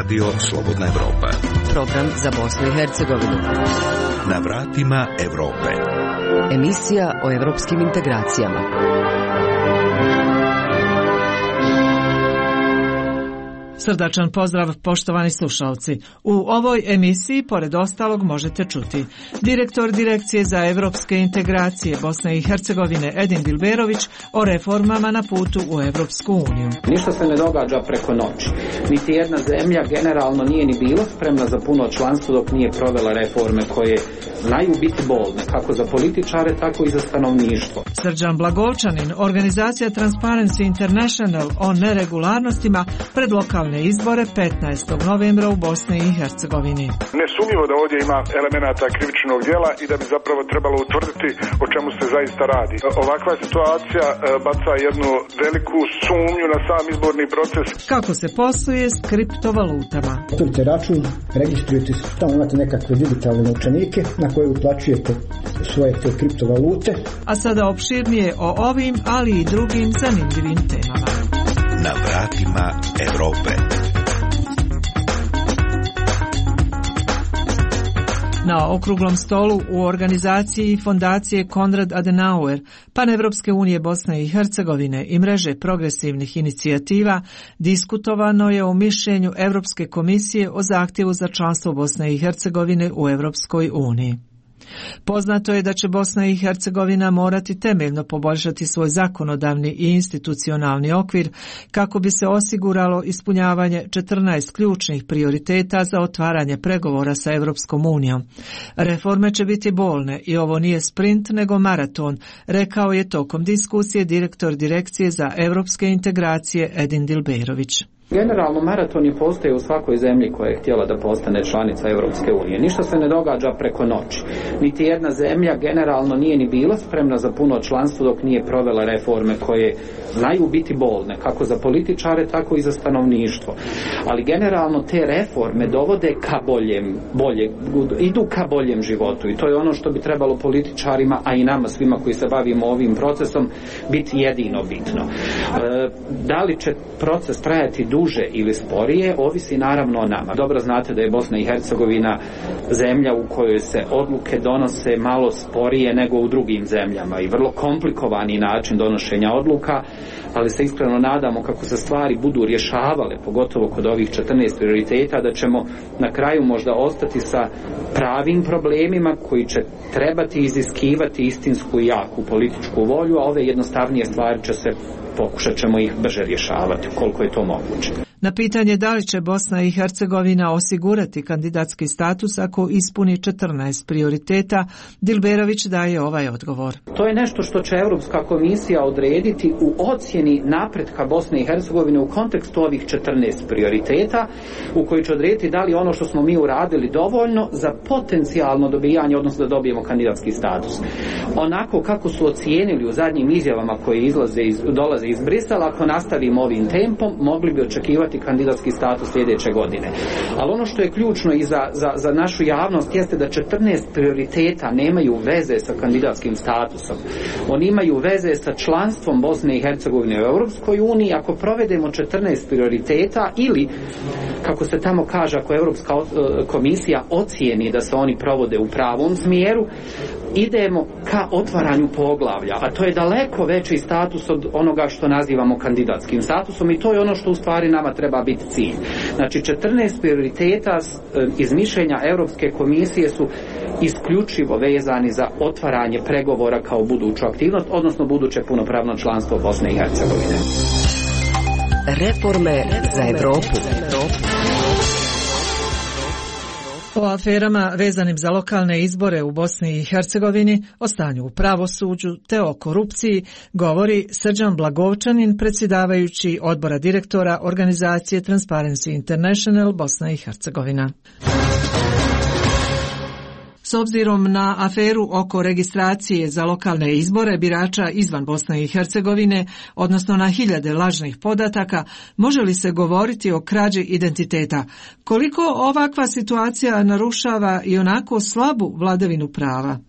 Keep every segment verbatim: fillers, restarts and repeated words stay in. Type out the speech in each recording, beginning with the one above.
Radio Slobodna Evropa. Program za Bosnu i Hercegovinu. Na vratima Evrope. Emisija o evropskim integracijama. Srdačan pozdrav, poštovani slušalci. U ovoj emisiji, pored ostalog, možete čuti direktor Direkcije za evropske integracije Bosne i Hercegovine Edin Dilberović o reformama na putu u Evropsku uniju. Ništa se ne događa preko noći. Niti jedna zemlja generalno nije ni bila spremna za puno članstvo dok nije provela reforme koje znaju biti bolne, kako za političare, tako i za stanovništvo. Srđan Blagovčanin, organizacija Transparency International o neregularnostima pred lokalne izbore petnaestog novembra u Bosni i Hercegovini. Nesumnjivo da ovdje ima elemenata krivičnog djela i da bi zapravo trebalo utvrditi o čemu se zaista radi. Ovakva situacija baca jednu veliku sumnju na sam izborni proces. Kako se posluje s kriptovalutama? Otvorite račun, registrujete se, tamo imate nekakve digitalne novčanike na koje uplaćujete svoje te kriptovalute. A sada opširnije o ovim, ali i drugim zanimljivim temama. Na vratima Evrope. Na okruglom stolu u organizaciji Fondacije Konrad Adenauer, Panevropske unije Bosne i Hercegovine i mreže progresivnih inicijativa diskutovano je o mišljenju Europske komisije o zahtjevu za članstvo Bosne i Hercegovine u Europskoj uniji. Poznato je da će Bosna i Hercegovina morati temeljno poboljšati svoj zakonodavni i institucionalni okvir kako bi se osiguralo ispunjavanje četrnaest ključnih prioriteta za otvaranje pregovora sa Europskom unijom. Reforme će biti bolne i ovo nije sprint nego maraton, rekao je tokom diskusije direktor Direkcije za europske integracije Edin Dilberović. Generalno maratoni postoje u svakoj zemlji koja je htjela da postane članica Europske unije. Ništa se ne događa preko noći. Niti jedna zemlja generalno nije ni bila spremna za puno članstvo dok nije provela reforme koje znaju biti bolne, kako za političare, tako i za stanovništvo. Ali generalno te reforme dovode ka boljem, bolje, idu ka boljem životu i to je ono što bi trebalo političarima, a i nama svima koji se bavimo ovim procesom, biti jedino bitno. E, da li će proces trajati duže ili sporije, ovisi naravno o nama. Dobro znate da je Bosna i Hercegovina zemlja u kojoj se odluke donose malo sporije nego u drugim zemljama i vrlo komplikovani način donošenja odluka, ali se iskreno nadamo kako se stvari budu rješavale, pogotovo kod ovih četrnaest prioriteta, da ćemo na kraju možda ostati sa pravim problemima koji će trebati iziskivati istinsku i jaku političku volju, a ove jednostavnije stvari će se pokušat ćemo ih brže rješavati, koliko je to moguće. Na pitanje da li će Bosna i Hercegovina osigurati kandidatski status ako ispuni četrnaest prioriteta, Dilberović daje ovaj odgovor. To je nešto što će Europska komisija odrediti u ocjeni napretka Bosne i Hercegovine u kontekstu ovih četrnaest prioriteta, u koji će odrediti da li ono što smo mi uradili dovoljno za potencijalno dobijanje, odnosno da dobijemo kandidatski status. Onako kako su ocijenili u zadnjim izjavama koje izlaze iz, dolaze iz Brisela, ako nastavimo ovim tempom, mogli bi očekivati kandidatski status sljedeće godine. Ali ono što je ključno i za, za, za našu javnost jeste da četrnaest prioriteta nemaju veze sa kandidatskim statusom. Oni imaju veze sa članstvom Bosne i Hercegovine u Europskoj uniji. Ako provedemo četrnaest prioriteta ili, kako se tamo kaže, ako Europska komisija ocijeni da se oni provode u pravom smjeru, idemo ka otvaranju poglavlja, a to je daleko veći status od onoga što nazivamo kandidatskim statusom i to je ono što u stvari nama treba biti cilj. Znači četrnaest prioriteta iz mišljenja Europske komisije su isključivo vezani za otvaranje pregovora kao buduću aktivnost, odnosno buduće punopravno članstvo Bosne i Hercegovine. Reforme za Evropu. O aferama vezanim za lokalne izbore u Bosni i Hercegovini, o stanju u pravosuđu te o korupciji govori Srđan Blagovčanin, predsjedavajući odbora direktora organizacije Transparency International Bosna i Hercegovina. S obzirom na aferu oko registracije za lokalne izbore birača izvan Bosne i Hercegovine, odnosno na hiljade lažnih podataka, može li se govoriti o krađi identiteta? Koliko ovakva situacija narušava i onako slabu vladavinu prava?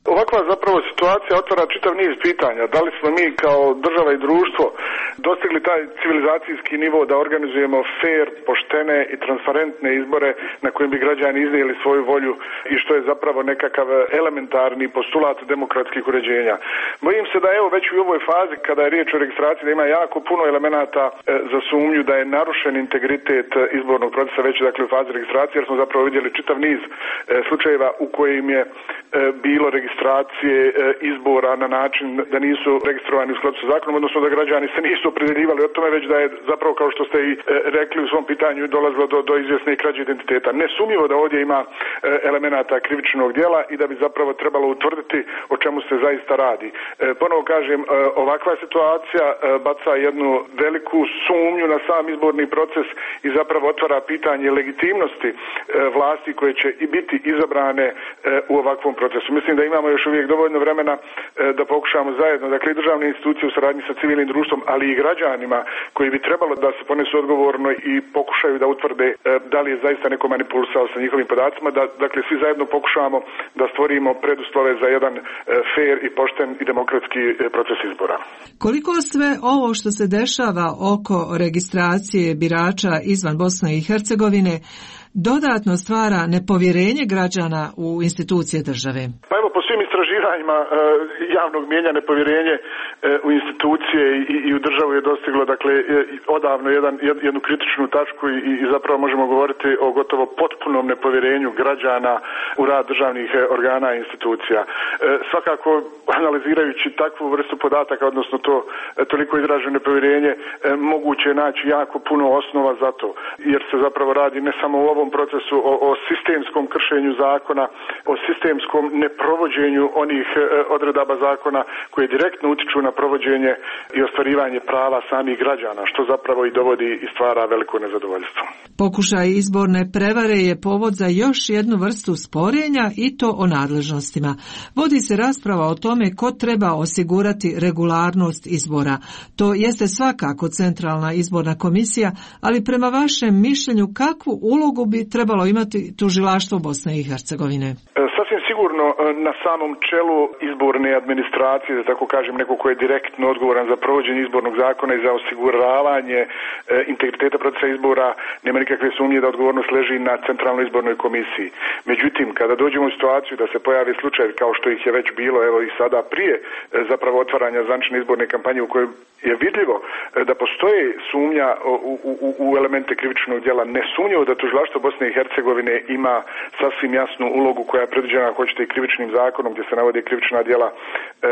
Ovakva zapravo situacija otvara čitav niz pitanja. Da li smo mi kao država i društvo dostigli taj civilizacijski nivo da organizujemo fair, poštene i transparentne izbore na kojim bi građani iznijeli svoju volju i što je zapravo nekakav elementarni postulat demokratskih uređenja. Bojim se da evo već u ovoj fazi kada je riječ o registraciji da ima jako puno elemenata e, za sumnju da je narušen integritet izbornog procesa već dakle u fazi registracije, jer smo zapravo vidjeli čitav niz e, slučajeva u kojim je e, bilo registracije e, izbora na način da nisu registrovani u skladu sa zakonom, odnosno da građani se nisu opredeljivali o tome, već da je zapravo, kao što ste i e, rekli u svom pitanju, dolazilo do, do izvjesne krađe identiteta. Nesumnjivo da ovdje ima e, elemenata krivičnog djela i da bi zapravo trebalo utvrditi o čemu se zaista radi. E, ponovo kažem, e, ovakva situacija e, baca jednu veliku sumnju na sam izborni proces i zapravo otvara pitanje legitimnosti e, vlasti koje će i biti izabrane e, u ovakvom procesu. Mislim da imamo još uvijek dovoljno vremena e, da pokušamo zajedno, dakle i državne institucije u saradnji sa civilnim društvom, ali i građanima koji bi trebalo da se ponesu odgovorno i pokušaju da utvrde e, da li je zaista neko manipulisao sa njihovim podacima, da dakle svi zajedno pokušamo da stvorimo preduslove za jedan e, fair i pošten i demokratski e, proces izbora. Koliko sve ovo što se dešava oko registracije birača izvan Bosne i Hercegovine dodatno stvara nepovjerenje građana u institucije države? Pa evo, po svim istraživanjima e, javnog mijenja nepovjerenje e, u institucije i, i u državu je dostiglo dakle e, odavno jedan, jednu kritičnu tačku i, i zapravo možemo govoriti o gotovo potpunom nepovjerenju građana u rad državnih organa i institucija. E, svakako analizirajući takvu vrstu podataka, odnosno to e, toliko izraženo nepovjerenje, e, moguće je naći jako puno osnova za to, jer se zapravo radi ne samo u ovom procesu o, o sistemskom kršenju zakona, o sistemskom neprovođenju onih e, odredaba zakona koje direktno utiču na provođenje i ostvarivanje prava samih građana, što zapravo i dovodi i stvara veliko nezadovoljstvo. Pokušaj izborne prevare je povod za još jednu vrstu sporenja i to o nadležnostima. Vodi se rasprava o tome ko treba osigurati regularnost izbora. To jeste svakako Centralna izborna komisija, ali prema vašem mišljenju kakvu ulogu bi trebalo imati tužilaštvo Bosne i Hercegovine? Sasvim sigurno na samom čelu izborne administracije, da tako kažem, neko ko je direktno odgovoran za provođenje izbornog zakona i za osiguravanje integriteta procesa izbora, nema nikakve sumnje da odgovornost leži na Centralnoj izbornoj komisiji. Međutim, kada dođemo u situaciju da se pojavi slučaj kao što ih je već bilo, evo i sada prije zapravo otvaranja zvanične izborne kampanje u kojoj je vidljivo da postoji sumnja u, u, u elemente krivičnog djela, nesumnjivo da tužilaštvo Bosne i Hercegovine ima sasvim jasnu ulogu koja je predviđena, ako hoćete, i krivičnim zakonom gdje se navode krivična djela e,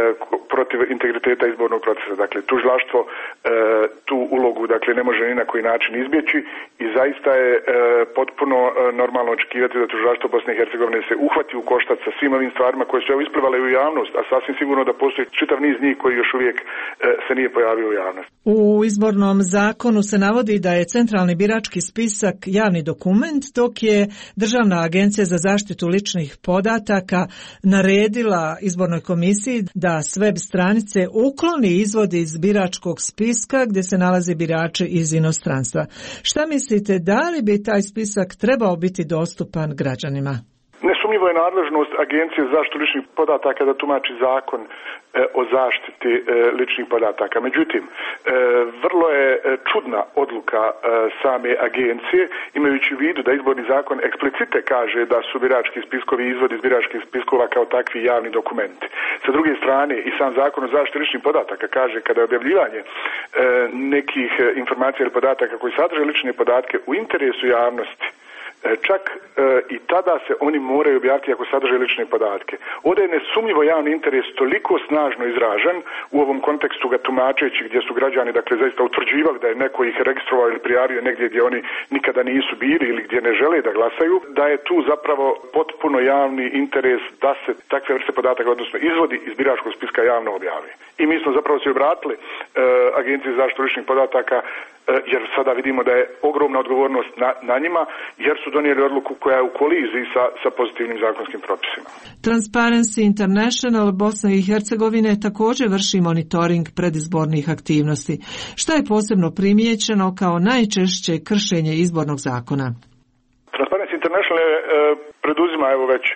protiv integriteta izbornog procesa. Dakle, tužilaštvo e, tu ulogu dakle ne može ni na koji način izbjeći i zaista je e, potpuno e, normalno očekivati da tužilaštvo Bosne i Hercegovine se uhvati u koštac sa svim ovim stvarima koje su evo isplivale u javnost, a sasvim sigurno da postoji čitav niz njih koji još uvijek e, se nije pojavio u javnosti. U izbornom zakonu se navodi da je centralni birački spisak javni dokument, dok je Državna agencija za zaštitu ličnih podataka naredila izbornoj komisiji da s web stranice ukloni izvodi iz biračkog spiska gdje se nalaze birači iz inostranstva. Šta mislite, da li bi taj spisak trebao biti dostupan građanima? Nesumnjivo je nadležnost Agencije za zaštitu ličnih podataka da tumači zakon e, o zaštiti e, ličnih podataka. Međutim, e, vrlo je čudna odluka e, same agencije, imajući u vidu da izborni zakon eksplicite kaže da su birački spiskovi i izvodi iz biračkih spiskova kao takvi javni dokumenti. Sa druge strane, i sam zakon o zaštiti ličnih podataka kaže kada je objavljivanje e, nekih informacija ili podataka koji sadrže lične podatke u interesu javnosti, čak e, i tada se oni moraju objaviti ako sadrže lične podatke. Ovdje je nesumnjivo javni interes toliko snažno izražen u ovom kontekstu ga tumačeći gdje su građani dakle zaista utvrđivali da je neko ih registrovao ili prijavio negdje gdje oni nikada nisu bili ili gdje ne žele da glasaju, da je tu zapravo potpuno javni interes da se takve vrste podataka, odnosno izvodi iz biračkog spiska javno objave. I mi smo zapravo se obratili e, Agenciji za zaštitu ličnih podataka jer sada vidimo da je ogromna odgovornost na, na njima, jer su donijeli odluku koja je u koliziji sa, sa pozitivnim zakonskim propisima. Transparency International Bosne i Hercegovine također vrši monitoring predizbornih aktivnosti. Šta je posebno primijećeno kao najčešće kršenje izbornog zakona? Transparency International je, e, preduzima evo već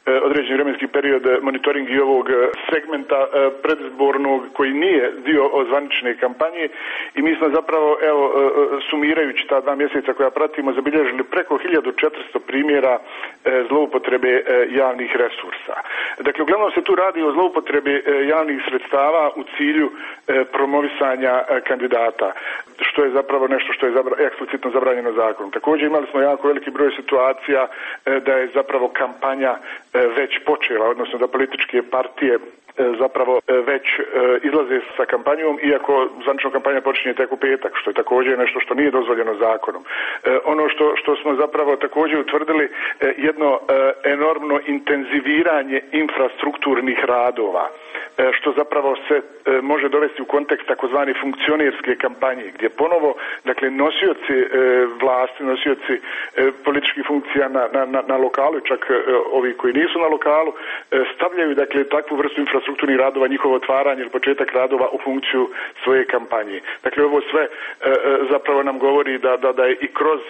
određeni vremenski period monitoring i ovog segmenta predizbornog koji nije dio ozvanične kampanje i mi smo zapravo, evo, sumirajući ta dva mjeseca koja pratimo, zabilježili preko hiljadu četiristo primjera zloupotrebe javnih resursa. Dakle, uglavnom se tu radi o zloupotrebi javnih sredstava u cilju promovisanja kandidata, što je zapravo nešto što je zabra, eksplicitno zabranjeno zakonom. Također imali smo jako veliki broj situacija da je zapravo kampanja već počela, odnosno da političke partije zapravo već izlaze sa kampanjom, iako zvanična kampanja počinje tek u petak, što je također nešto što nije dozvoljeno zakonom. Ono što, što smo zapravo također utvrdili, jedno enormno intenziviranje infrastrukturnih radova, što zapravo se može dovesti u kontekst takozvane funkcionerske kampanje, gdje ponovo, dakle, nosioci vlasti, nosioci političkih funkcija na, na, na lokalu, čak ovi koji nisu na lokalu, stavljaju, dakle, takvu vrstu infrastrukturnih radova, njihovo otvaranje ili početak radova u funkciju svoje kampanje. Dakle, ovo sve zapravo nam govori da, da, da je i kroz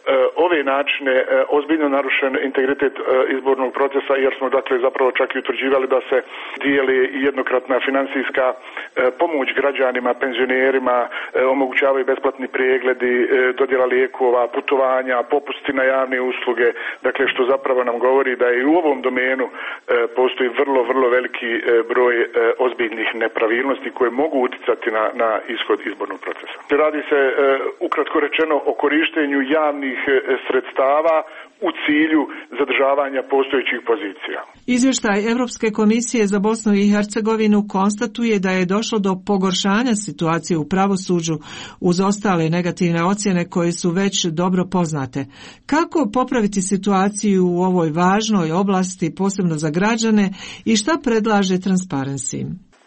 ove načine ozbiljno narušen integritet izbornog procesa, jer smo, dakle, zapravo čak i utvrđivali da se dijeli i jednokratna financijska pomoć građanima, penzionerima, omogućavaju besplatni pregledi, dodjela lijekova, putovanja, popusti na javne usluge, dakle, što zapravo nam govori da i u ovom domenu postoji vrlo, vrlo veliki broj ozbiljnih nepravilnosti koje mogu utjecati na, na ishod izbornog procesa. Radi se, ukratko rečeno, o korištenju javnih sredstava u cilju zadržavanja postojećih pozicija. Izvještaj Europske komisije za Bosnu i Hercegovinu konstatuje da je došlo do pogoršanja situacije u pravosuđu uz ostale negativne ocjene koje su već dobro poznate. Kako popraviti situaciju u ovoj važnoj oblasti, posebno za građane, i šta predlaže Transparency?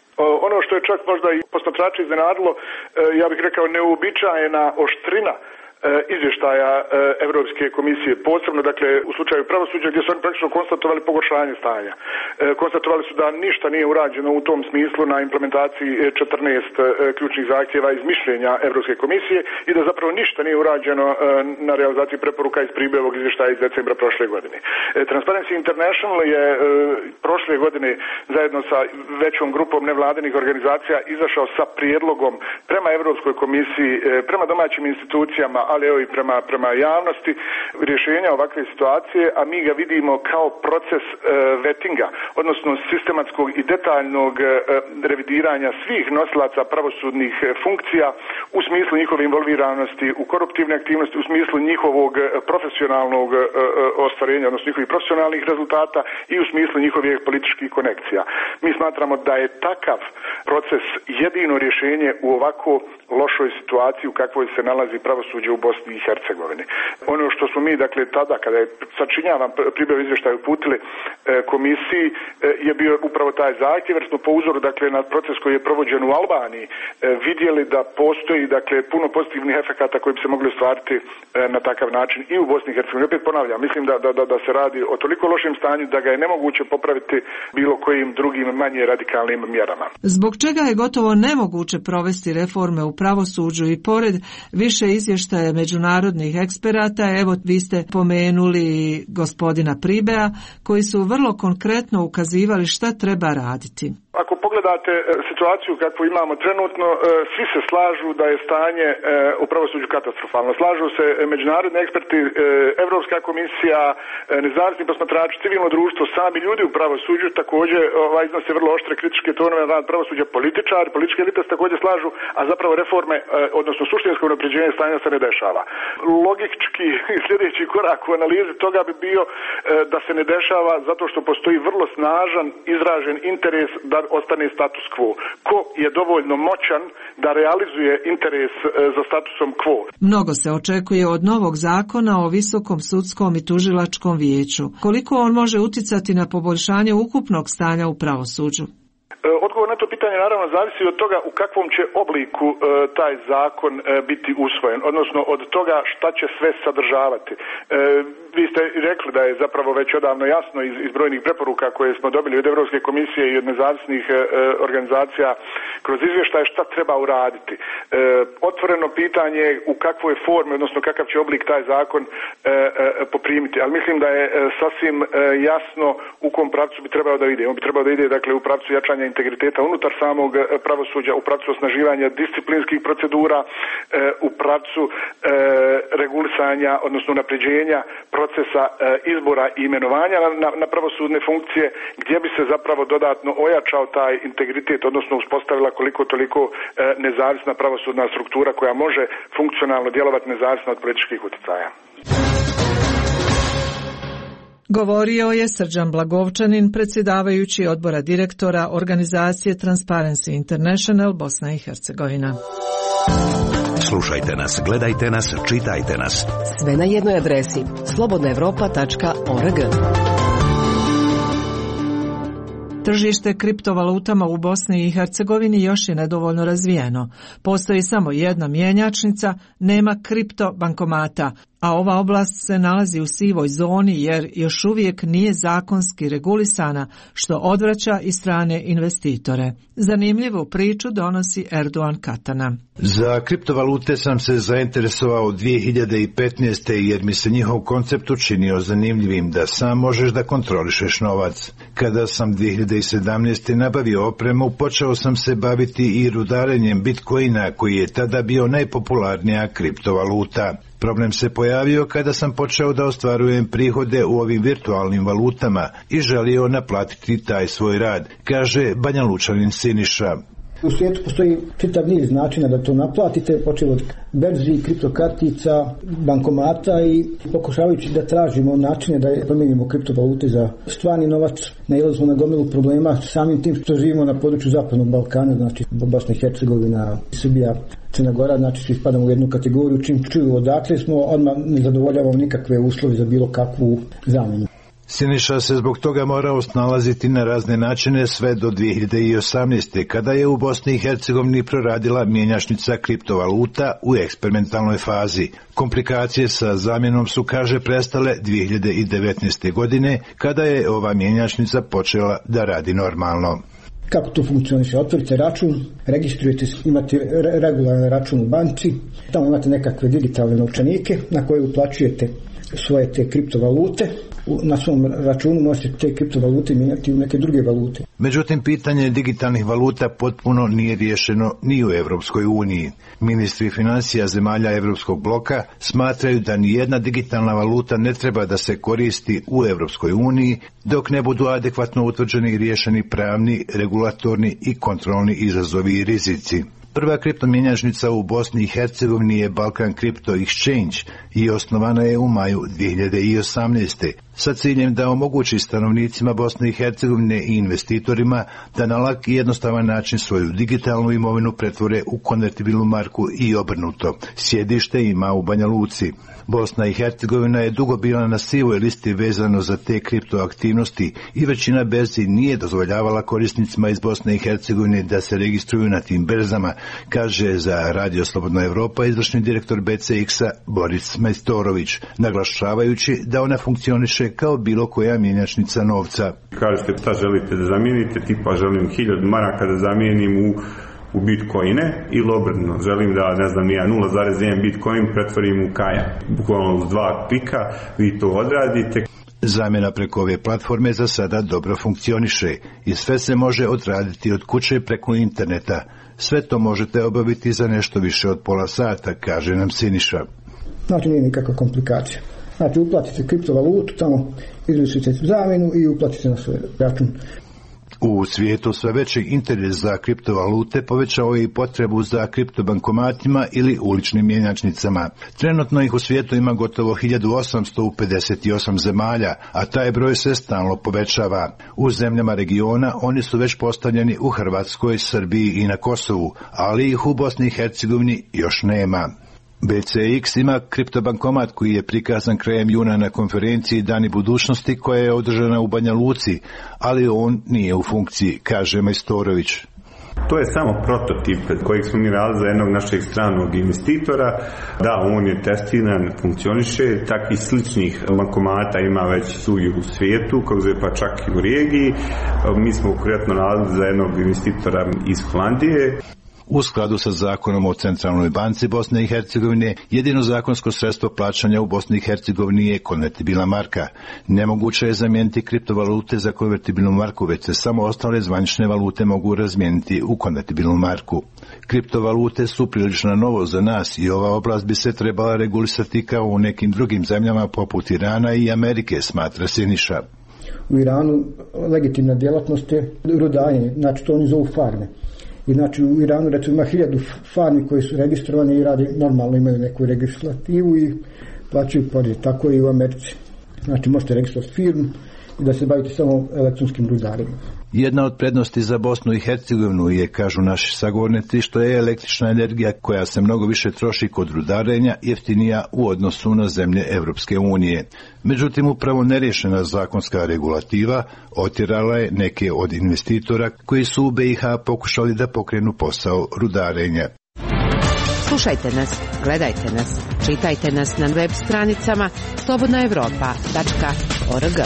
Ono što je čak možda i posmatrače iznenadilo, ja bih rekao, neuobičajena oštrina izvještaja Europske komisije, posebno, dakle, u slučaju pravosuđa, gdje su oni praktično konstatovali pogoršanje stanja. Konstatovali su da ništa nije urađeno u tom smislu na implementaciji četrnaest ključnih zahtjeva iz mišljenja Europske komisije i da zapravo ništa nije urađeno na realizaciji preporuka iz Pribijevog izvještaja iz decembra prošle godine. Transparency International je prošle godine zajedno sa većom grupom nevladinih organizacija izašao sa prijedlogom prema Europskoj komisiji, prema domaćim institucijama, ali evo i prema, prema javnosti, rješenja ovakve situacije, a mi ga vidimo kao proces e, vetinga, odnosno sistematskog i detaljnog e, revidiranja svih nosilaca pravosudnih e, funkcija u smislu njihove involviranosti u koruptivne aktivnosti, u smislu njihovog profesionalnog e, ostvarenja, odnosno njihovih profesionalnih rezultata i u smislu njihovih političkih konekcija. Mi smatramo da je takav proces jedino rješenje u ovako lošoj situaciji u kakvoj se nalazi pravosuđe u Bosni i Hercegovini. Ono što smo mi, dakle, tada, kada je, sačinjavam, Pribjev izvještaj uputili e, komisiji, e, je bio upravo taj zahtjev, jer smo po uzoru, dakle, na proces koji je provođen u Albaniji, e, vidjeli da postoji, dakle, puno pozitivnih efekata koji bi se mogli ostvariti e, na takav način i u Bosni i Hercegovini. Opet ponavljam, mislim da, da, da, da se radi o toliko lošem stanju da ga je nemoguće popraviti bilo kojim drugim manje radikalnim mjerama. Zbog čega je gotovo nemoguće provesti reforme u pravosuđu i pored više izvještaja međunarodnih eksperata, evo vi ste pomenuli gospodina Pribea, koji su vrlo konkretno ukazivali šta treba raditi. Ako pogledate situaciju kakvu imamo trenutno, svi se slažu da je stanje u pravosuđu katastrofalno. Slažu se međunarodni eksperti, Europska komisija, nezavisni posmatrači, civilno društvo, sami ljudi u pravosuđu također ovaj, iznose vrlo oštre kritičke tonove na rad pravosuđa, političari, političke elite se također slažu, a zapravo reforme, odnosno suštinsko unapređenje stanja se ne dešava. Logički sljedeći korak u analizi toga bi bio da se ne dešava zato što postoji vrlo snažan izražen interes da ostane status quo. Ko je dovoljno moćan da realizuje interes za statusom quo? Mnogo se očekuje od novog zakona o Visokom sudskom i tužilačkom vijeću. Koliko on može utjecati na poboljšanje ukupnog stanja u pravosuđu? Odgovor na to pitanje naravno zavisi od toga u kakvom će obliku e, taj zakon e, biti usvojen, odnosno od toga šta će sve sadržavati. E, vi ste rekli da je zapravo već odavno jasno iz, iz brojnih preporuka koje smo dobili od Europske komisije i od nezavisnih e, organizacija kroz izvještaje šta treba uraditi. E, otvoreno pitanje u kakvoj formi, odnosno kakav će oblik taj zakon e, e, poprimiti. Ali mislim da je e, sasvim e, jasno u kom pravcu bi trebao da ide. On bi trebao da ide dakle u pravcu jačanja integriteta unutar samog e, pravosuđa, u pravcu osnaživanja disciplinskih procedura, e, u pravcu e, regulisanja, odnosno unapređenja procesa e, izbora i imenovanja na, na, na pravosudne funkcije, gdje bi se zapravo dodatno ojačao taj integritet, odnosno uspostavila koliko toliko e, nezavisna pravosudna struktura koja može funkcionalno djelovati nezavisno od političkih utjecaja. Govorio je Srđan Blagovčanin, predsjedavajući odbora direktora organizacije Transparency International Bosna i Hercegovina. Slušajte nas, gledajte nas, čitajte nas. Sve na jednoj adresi slobodna evropa tačka org. Tržište kriptovalutama u Bosni i Hercegovini još je nedovoljno razvijeno. Postoji samo jedna mjenjačnica, nema kripto bankomata, a ova oblast se nalazi u sivoj zoni jer još uvijek nije zakonski regulisana, što odvraća i strane investitore. Zanimljivu priču donosi Erdogan Katana. Za kriptovalute sam se zainteresovao dvije hiljade petnaeste. jer mi se njihov koncept učinio zanimljivim da sam možeš da kontrolišeš novac. Kada sam dvije hiljade sedamnaeste. nabavio opremu, počeo sam se baviti i rudarenjem Bitcoina, koji je tada bio najpopularnija kriptovaluta. Problem se pojavio kada sam počeo da ostvarujem prihode u ovim virtualnim valutama i želio naplatiti taj svoj rad, kaže Banjalučanin Siniša. U svijetu postoji čitav niz načina da to naplatite, počeo od berzi, kriptokartica, bankomata i pokušavajući da tražimo načine da promijenimo kriptovalute za stvarni novac, nailazimo na gomilu problema samim tim što živimo na području Zapadnog Balkana, znači Bosna i Hercegovina, Srbija, Crna Gora, znači svi spadamo u jednu kategoriju, čim čuju odakle smo, odmah ne zadovoljavamo nikakve uslove za bilo kakvu zamjenu. Siniša se zbog toga morao snalaziti na razne načine sve do dvije hiljade osamnaeste. kada je u Bosni i Hercegovini proradila mjenjačnica kriptovaluta u eksperimentalnoj fazi. Komplikacije sa zamjenom su, kaže, prestale dvije hiljade devetnaeste. godine, kada je ova mjenjačnica počela da radi normalno. Kako to funkcioniše? Otvorite račun, registrujete, imate regularan račun u banci, tamo imate nekakve digitalne novčanike na koje uplaćujete svoje te kriptovalute. Na svom računu možete te kriptovalute mijenjati u neke druge valute. Međutim, pitanje digitalnih valuta potpuno nije riješeno ni u Europskoj uniji. Ministri financija zemalja Europskog bloka smatraju da ni jedna digitalna valuta ne treba da se koristi u Europskoj uniji dok ne budu adekvatno utvrđeni i riješeni pravni, regulatorni i kontrolni izazovi i rizici. Prva kriptomjenjačnica u Bosni i Hercegovini je Balkan Crypto Exchange i osnovana je u maju dvije hiljade osamnaeste. sa ciljem da omogući stanovnicima Bosne i Hercegovine i investitorima da na lak i jednostavan način svoju digitalnu imovinu pretvore u konvertibilnu marku i obrnuto. Sjedište ima u Banja Luci. Bosna i Hercegovina je dugo bila na sivoj listi vezano za te kriptoaktivnosti i većina berzi nije dozvoljavala korisnicima iz Bosne i Hercegovine da se registruju na tim berzama, kaže za Radio Slobodna Evropa izvršni direktor B C X-a Boris Majstorović, naglašavajući da ona funkcioniše kao bilo koja mjenjačnica novca. Kažete šta želite da zamijenite, tipa želim hiljadu maraka da zamijenim u u bitcoine ili obrnuto. Želim da, ne znam, ja nula zarez jedan bitcoin pretvorim u kaja. Bukvalno uz dva klika vi to odradite. Zamjena preko ove platforme za sada dobro funkcioniše i sve se može odraditi od kuće preko interneta. Sve to možete obaviti za nešto više od pola sata, kaže nam Siniša. Znači nije nikakva komplikacija. Znači uplatite kriptovalutu, tamo izvršite zamjenu i uplatite na svoj račun. U svijetu sve veći interes za kriptovalute povećao je i potrebu za kriptobankomatima ili uličnim mjenjačnicama. Trenutno ih u svijetu ima gotovo hiljadu osamsto pedeset osam zemalja, a taj broj se stalno povećava. U zemljama regiona oni su već postavljeni u Hrvatskoj, Srbiji i na Kosovu, ali ih u Bosni i Hercegovini još nema. B C X ima kriptobankomat koji je prikazan krajem juna na konferenciji Dani budućnosti koja je održana u Banja Luci, ali on nije u funkciji, kaže Majstorović. To je samo prototip kojeg smo mi radili za jednog našeg stranog investitora. Da, on je testiran, funkcioniše, takvih sličnih bankomata ima već svugdje u svijetu, kako se pa čak i u regiji. Mi smo konkretno radili za jednog investitora iz Holandije. U skladu sa zakonom o Centralnoj banci Bosne i Hercegovine, jedino zakonsko sredstvo plaćanja u Bosni i Hercegovini je konvertibilna marka. Nemoguće je zamijeniti kriptovalute za konvertibilnu marku, već se samo ostale zvanične valute mogu razmijeniti u konvertibilnu marku. Kriptovalute su prilično novo za nas i ova oblast bi se trebala regulisati kao u nekim drugim zemljama poput Irana i Amerike, smatra Siniša. U Iranu legitimna djelatnost je rudarenje, znači to oni zovu farme. I znači u Iranu recimo ima hiljadu farmi koji su registrovani i radi normalno, imaju neku registrativu i plaćaju porez. Tako i u Americi. Znači možete registrovati firmu i da se bavite samo elektronskim rudarenjem. Jedna od prednosti za Bosnu i Hercegovinu je, kažu naši sagovornici, što je električna energija koja se mnogo više troši kod rudarenja jeftinija u odnosu na zemlje Evropske unije. Međutim, upravo nerješena zakonska regulativa otjerala je neke od investitora koji su u be i ha pokušali da pokrenu posao rudarenja. Slušajte nas, gledajte nas, čitajte nas na web stranicama slobodna evropa tačka org.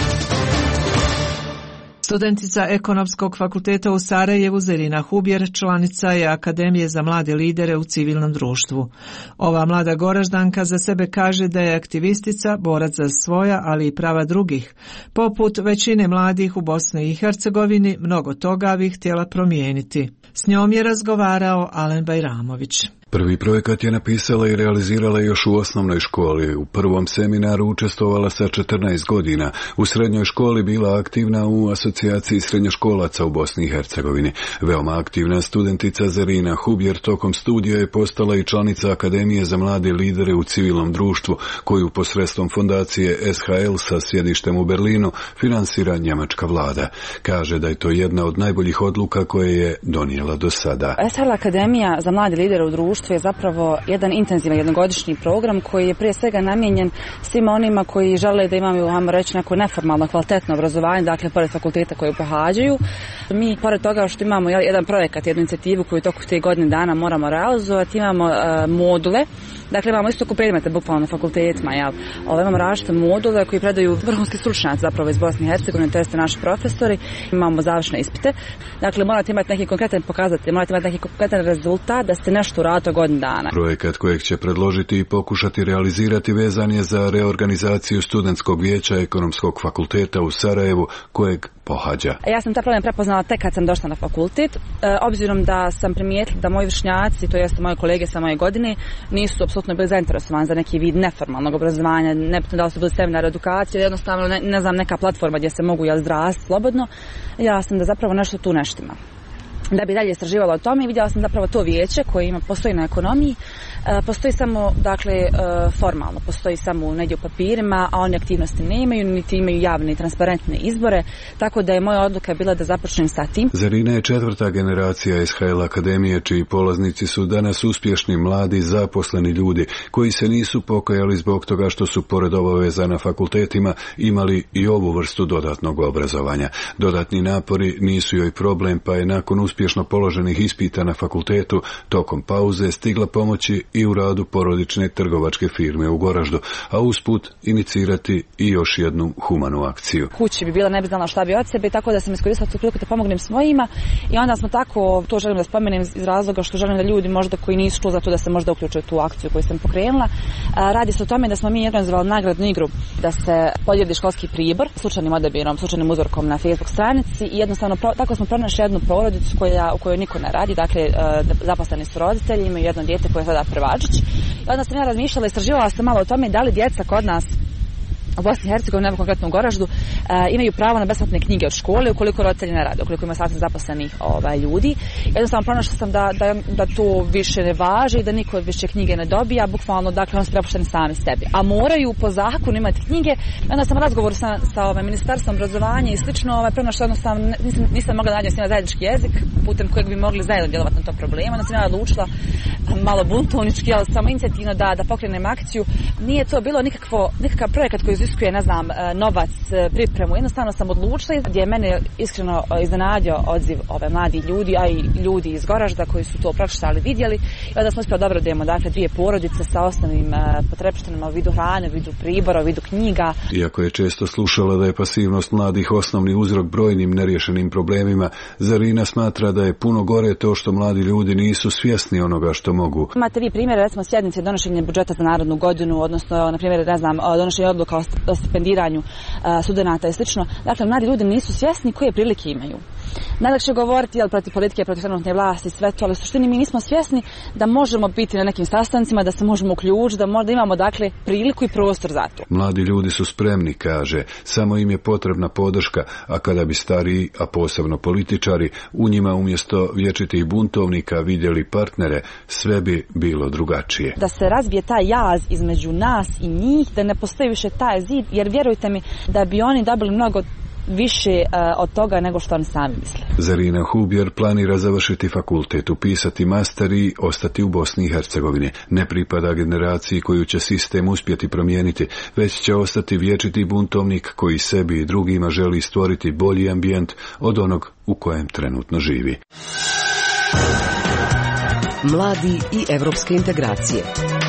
Studentica Ekonomskog fakulteta u Sarajevu Zerina Hubjer članica je Akademije za mlade lidere u civilnom društvu. Ova mlada Goraždanka za sebe kaže da je aktivistica, borac za svoja, ali i prava drugih. Poput većine mladih u Bosni i Hercegovini, mnogo toga bi htjela promijeniti. S njom je razgovarao Alen Bajramović. Prvi projekat je napisala i realizirala još u osnovnoj školi. U prvom seminaru učestvovala sa četrnaest godina. U srednjoj školi bila aktivna u asocijaciji srednjoškolaca u Bosni i Hercegovini. Veoma aktivna studentica Zerina Hubjer tokom studija je postala i članica Akademije za mlade lidere u civilnom društvu, koju posredstvom fondacije es ha el sa sjedištem u Berlinu finansira njemačka vlada. Kaže da je to jedna od najboljih odluka koje je donijela do sada. es ha el Akademija za mlade lidere u društvu je zapravo jedan intenzivan jednogodišnji program koji je prije svega namijenjen svima onima koji žele da imaju, ajmo reći, neko neformalno kvalitetno obrazovanje, dakle pored fakulteta koje pohađaju. Mi, pored toga što imamo jedan projekat, jednu inicijativu koju toku te godine dana moramo realizovati, imamo uh, module. Dakle, imamo isto predmete bukvalno na fakultetima, jel? Ove, imamo različite module koji predaju vrhunski stručnjaci zapravo iz Bosne i Hercegovine, to jeste naši profesori. Imamo završne ispite. Dakle, morate imati neki konkretan pokazatelj, morate imati neki konkretan rezultat da ste nešto uradili godinu dana. Projekat kojeg će predložiti i pokušati realizirati vezan je za reorganizaciju studentskog vijeća Ekonomskog fakulteta u Sarajevu, kojeg pohađa. Ja sam taj problem prepoznala tek kad sam došla na fakultet, e, obzirom da sam primijetila da moji vršnjaci, to jest moje kolege sa moje godine, nisu apsolutno bili zainteresovani za neki vid neformalnog obrazovanja, nebitno da li su bili seminar edukacije, jednostavno ne, ne znam, neka platforma gdje se mogu jel zdrasti slobodno. Ja sam da zapravo nešto tu neštima. Da bi dalje istraživala o tome i vidjela sam zapravo to vijeće koje ima, postoji na ekonomiji, e, postoji samo, dakle, e, formalno, postoji samo negdje u papirima, a one aktivnosti ne imaju, niti imaju javne i transparentne izbore, tako da je moja odluka bila da započnem sa tim. Zerina je četvrta generacija es ha el Akademije, čiji polaznici su danas uspješni, mladi, zaposleni ljudi, koji se nisu pokajali zbog toga što su pored obaveza na fakultetima imali i ovu vrstu dodatnog obrazovanja. Dodatni napori nisu joj problem, pa je nakon uspješnosti uspješno položenih ispita na fakultetu tokom pauze stigla pomoći i u radu porodične trgovačke firme u Goraždu, a usput inicirati i još jednu humanu akciju. Kući bi bila, ne bi znala šta bi od sebe, tako da sam iskoristila tu priliku da pomognem svojima i onda smo tako, to želim da spomenem iz razloga što želim da ljudi možda koji nisu čuli za to da se možda uključuju tu akciju koju sam pokrenula. Radi se o tome da smo mi organizovali nagradnu igru da se podijeli školski pribor slučajnim odabirom, slučajnim uzorkom na Facebook stranici i jednostavno tako smo pronašli jednu porodicu koja, u kojoj niko ne radi, dakle zaposleni su roditelji, imaju jedno dijete koje je sada prvačić. I onda sam ja razmišljala i istraživala sam malo o tome da li djeca kod nas u Bosni i Hercegovini, nebo konkretno u Goraždu, e, imaju pravo na besplatne knjige od škole ukoliko roditelji ne rade, ukoliko ima sasvim zaposlenih ovaj, ljudi. Jednostavno pronašla sam da, da, da to više ne važi, da niko više knjige ne dobija, bukvalno, dakle, oni su prepušteni sami sebi. A moraju po zakonu imati knjige. I onda sam u razgovoru sa, sa ovaj, ministarstvom obrazovanja i slično ovaj, pronašla jednostavno, nisam, nisam mogla naći s njima zajednički jezik, putem kojeg bi mogli zajedno djelovati na to problemu. Onda sam ja odlučila malo buntovnički, ali samo inicijativno da, da pokrenem akciju. Nije to bilo nikakvo, nikakav projekat koji iziskuje, ne znam, novac, pripremu. Jednostavno sam odlučila, gdje je mene iskreno iznenadio odziv ove mladi ljudi, a i ljudi iz Goražda koji su to pročitali, vidjeli. I onda smo uspjeli dobro da imamo, dakle, dvije porodice sa osnovnim potrepštinama u vidu hrane, u vidu pribora, u vidu knjiga. Iako je često slušala da je pasivnost mladih osnovni uzrok brojnim neriješenim problemima, Zarina smatra da je puno gore to što mladi ljudi nisu svjesni onoga što mogu. Imate vi primjere, recimo sjednice donošenja budžeta za narodnu godinu, odnosno, na primjer, ne znam, donošenje odluka o stipendiranju studenata i slično. Dakle, mladi ljudi nisu svjesni koje prilike imaju. Najlakše govoriti, jel, protiv politike, protiv trenutne vlasti, sve to, ali u suštini mi nismo svjesni da možemo biti na nekim sastancima, da se možemo uključiti, da možda imamo, dakle, priliku i prostor za to. Mladi ljudi su spremni, kaže, samo im je potrebna podrška, a kada bi stariji, a posebno političari, u njima umjesto vječitih buntovnika vidjeli partnere, sve bi bilo drugačije. Da se razbije taj jaz između nas i njih, da ne postoji više taj zid, jer vjerujte mi da bi oni dobili mnogo više uh, od toga nego što oni sami misle. Zarina Hubjer planira završiti fakultet, upisati master i ostati u Bosni i Hercegovini. Ne pripada generaciji koju će sistem uspjeti promijeniti, već će ostati vječiti buntovnik koji sebi i drugima želi stvoriti bolji ambijent od onog u kojem trenutno živi. Mladi i evropske integracije.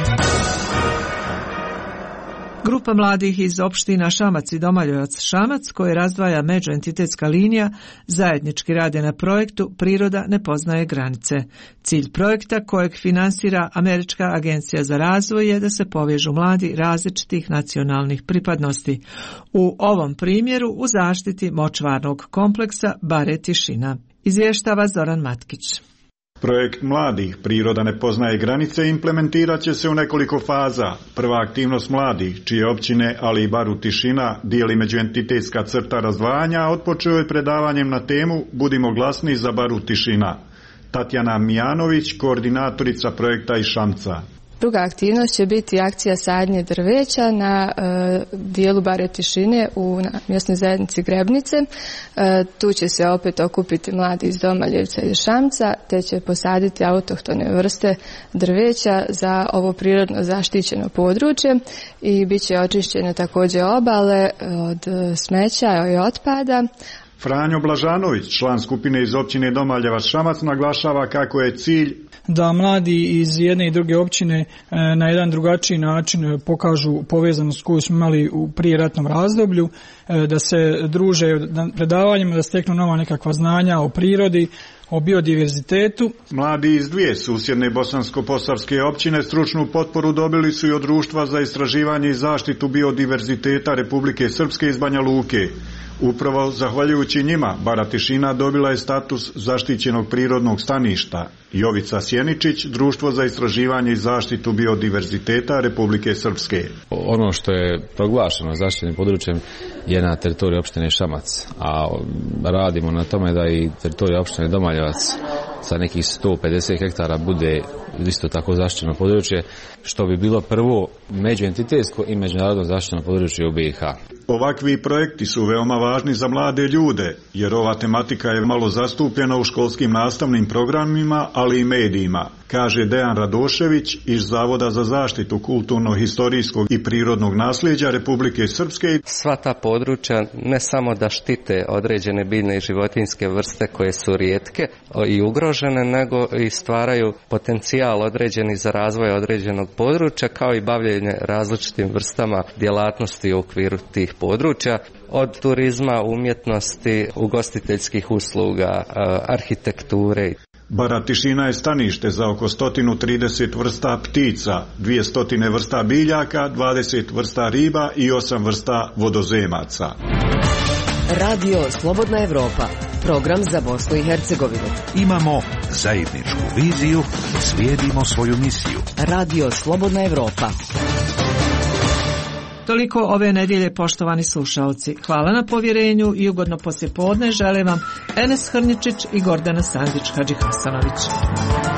Grupa mladih iz opština Šamac i Domaljevac Šamac, koje razdvaja međuentitetska linija, zajednički rade na projektu Priroda ne poznaje granice. Cilj projekta, kojeg finansira Američka agencija za razvoj, je da se povežu mladi različitih nacionalnih pripadnosti. U ovom primjeru u zaštiti močvarnog kompleksa Bare Tišina. Izvještava Zoran Matkić. Projekt mladih Priroda ne poznaje granice implementirat će se u nekoliko faza. Prva aktivnost mladih, čije općine, ali i Baru Tišina, dijeli međuentitetska crta razdvajanja, otpočeo je predavanjem na temu Budimo glasni za Baru Tišina. Tatjana Mijanović, koordinatorica projekta iz Šamca. Druga aktivnost će biti akcija sadnje drveća na e, dijelu Bare Tišine u na mjesnoj zajednici Grebnice. E, tu će se opet okupiti mladi iz Domaljevca i Šamca, te će posaditi autohtone vrste drveća za ovo prirodno zaštićeno područje i bit će očišćene također obale od smeća i otpada. Franjo Blažanović, član skupine iz općine Domaljevac Šamac, naglašava kako je cilj da mladi iz jedne i druge općine na jedan drugačiji način pokažu povezanost koju smo imali u prijeratnom razdoblju, da se druže na predavanjima, da steknu nova nekakva znanja o prirodi, o biodiverzitetu. Mladi iz dvije susjedne bosansko-posavske općine stručnu potporu dobili su i od Društva za istraživanje i zaštitu biodiverziteta Republike Srpske iz Banja Luke. Upravo zahvaljujući njima Bara Tišina dobila je status zaštićenog prirodnog staništa. Jovica Sjeničić, Društvo za istraživanje i zaštitu biodiverziteta Republike Srpske. Ono što je proglašeno zaštićenim područjem je na teritoriji opštine Šamac, a radimo na tome da i teritorija opštine Domaljevac sa nekih sto pedeset hektara bude isto tako zaštićeno područje, što bi bilo prvo međuentitetsko i međunarodno zaštićeno područje u B i H. Ovakvi projekti su veoma važni za mlade ljude, jer ova tematika je malo zastupljena u školskim nastavnim programima, ali i medijima, kaže Dejan Radošević iz Zavoda za zaštitu kulturno-historijskog i prirodnog nasljeđa Republike Srpske. Sva ta područja ne samo da štite određene biljne i životinjske vrste koje su rijetke i ugrožene, nego i stvaraju potencijal određeni za razvoj određenog područja, kao i bavljenje različitim vrstama djelatnosti u okviru tih područja, od turizma, umjetnosti, ugostiteljskih usluga, arhitekture. Bara Tišina je stanište za oko sto trideset vrsta ptica, dvjesto vrsta biljaka, dvadeset vrsta riba i osam vrsta vodozemaca. Radio Slobodna Evropa, program za Bosnu i Hercegovinu. Imamo zajedničku viziju, slijedimo svoju misiju. Radio Slobodna Evropa. Toliko ove nedjelje, poštovani slušalci. Hvala na povjerenju i ugodno poslijepodne žele vam Enes Hrničić i Gordana Sandić Hadžihasanović.